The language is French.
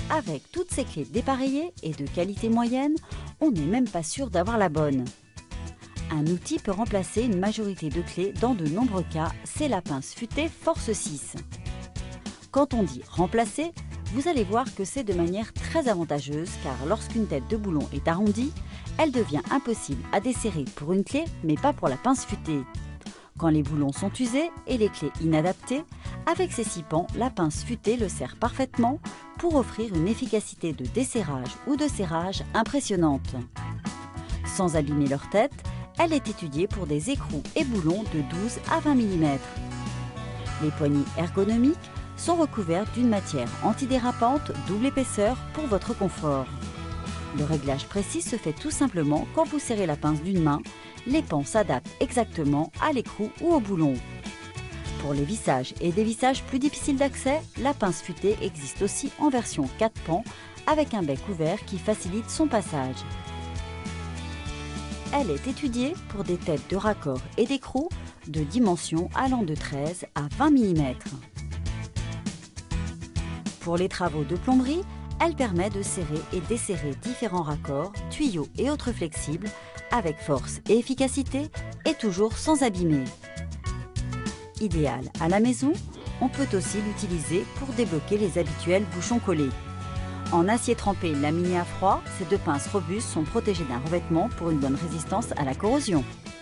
Avec toutes ces clés dépareillées et de qualité moyenne, on n'est même pas sûr d'avoir la bonne. Un outil peut remplacer une majorité de clés. Dans de nombreux cas, c'est la pince futée Force 6. Quand on dit remplacer, vous allez voir que c'est de manière très avantageuse car lorsqu'une tête de boulon est arrondie, elle devient impossible à desserrer pour une clé mais pas pour la pince futée. Quand les boulons sont usés et les clés inadaptées, avec ces 6 pans, la pince futée le serre parfaitement pour offrir une efficacité de desserrage ou de serrage impressionnante. Sans abîmer leur tête, elle est étudiée pour des écrous et boulons de 12 à 20 mm. Les poignées ergonomiques sont recouvertes d'une matière antidérapante double épaisseur pour votre confort. Le réglage précis se fait tout simplement quand vous serrez la pince d'une main. Les pans s'adaptent exactement à l'écrou ou au boulon. Pour les vissages et des vissages plus difficiles d'accès, la pince futée existe aussi en version 4 pans avec un bec ouvert qui facilite son passage. Elle est étudiée pour des têtes de raccord et d'écrou de dimensions allant de 13 à 20 mm. Pour les travaux de plomberie, elle permet de serrer et desserrer différents raccords, tuyaux et autres flexibles avec force et efficacité et toujours sans abîmer. Idéal à la maison, on peut aussi l'utiliser pour débloquer les habituels bouchons collés. En acier trempé laminé à froid, ces 2 pinces robustes sont protégées d'un revêtement pour une bonne résistance à la corrosion.